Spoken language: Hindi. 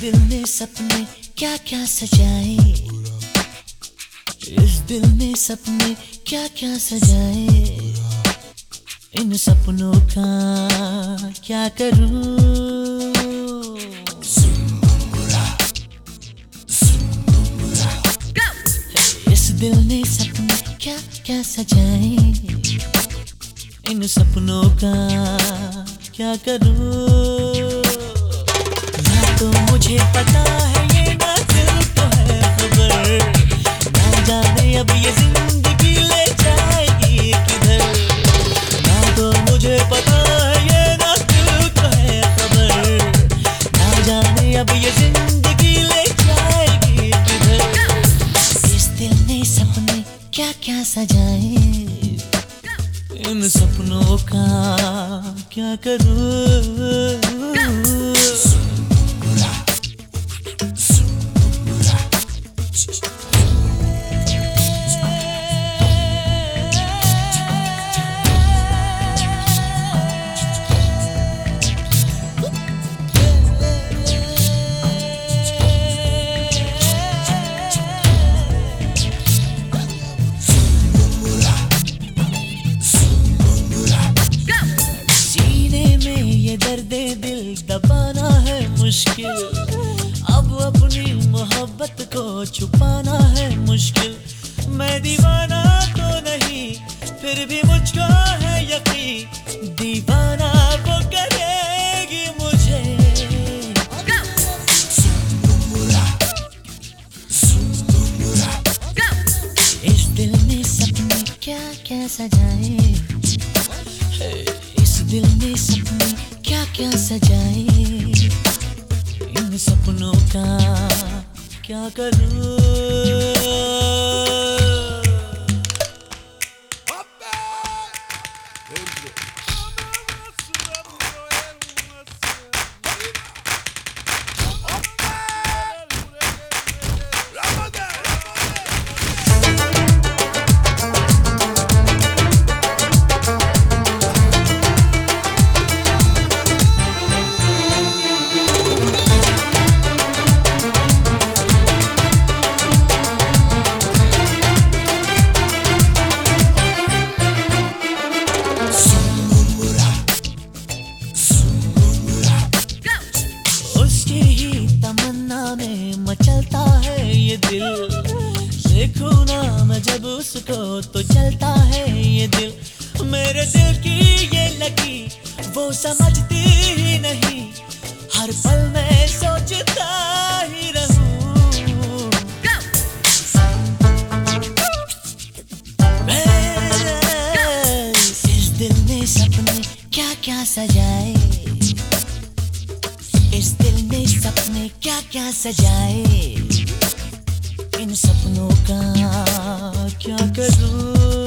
दिल ने सपने क्या क्या सजाए, इस दिल ने सपने क्या क्या सजाए, इन सपनों का क्या करूं। इस दिल ने सपने क्या क्या सजाए, इन सपनों का क्या करूं। ना तो मुझे पता है ये, ना दिल को है खबर, ना जाने अब ये जिंदगी ले जाएगी किधर। ना तो मुझे पता है ये, ना दिल को है खबर, ना जाने अब ये जिंदगी ले जाएगी किधर। इस दिल ने सपने क्या क्या सजाए, इन सपनों का क्या करूं। दर्दे दिल दबाना है मुश्किल, अब अपनी मोहब्बत को छुपाना है मुश्किल। मैं दीवाना तो नहीं, फिर भी मुझको है यकीन, दीवाना वो करेगी मुझे। इस दिल ने सपने क्या क्या सजाए, इस दिल ने सपने क्या क्या सजाए, इन सपनों का क्या करूं। मचलता है ये दिल, देखूं ना मैं जब उसको तो चलता है ये दिल। मेरे दिल की ये लगी वो समझती ही नहीं, हर पल मैं सोचता ही रहूं। इस दिल ने सपने क्या क्या सजाए, इस दिल ने सपने क्या क्या सजाए, इन सपनों का क्या करूं।